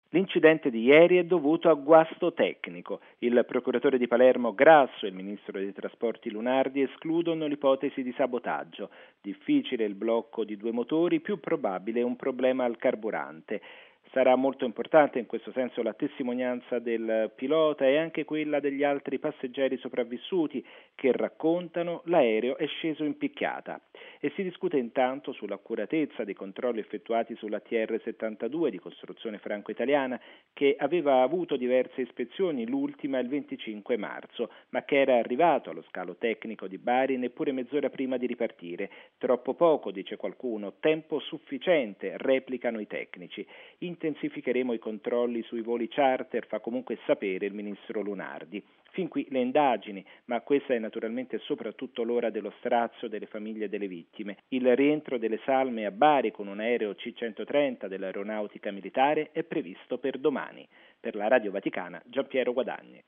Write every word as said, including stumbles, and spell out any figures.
L'incidente di ieri è dovuto a guasto tecnico. Il procuratore di Palermo Grasso e il ministro dei trasporti Lunardi escludono l'ipotesi di sabotaggio. Difficile il blocco di due motori, più probabile un problema al carburante. Sarà molto importante in questo senso la testimonianza del pilota e anche quella degli altri passeggeri sopravvissuti che raccontano l'aereo è sceso in picchiata. E si discute intanto sull'accuratezza dei controlli effettuati sulla T R settantadue di costruzione franco-italiana che aveva avuto diverse ispezioni, l'ultima il venticinque marzo, ma che era arrivato allo scalo tecnico di Bari neppure mezz'ora prima di ripartire. Troppo poco, dice qualcuno, tempo sufficiente, replicano i tecnici. Intensificheremo i controlli sui voli charter, fa comunque sapere il ministro Lunardi. Fin qui le indagini, ma questa è naturalmente soprattutto l'ora dello strazio delle famiglie delle vittime. Il rientro delle salme a Bari con un aereo C centotrenta dell'Aeronautica Militare è previsto per domani. Per la Radio Vaticana, Giampiero Guadagni.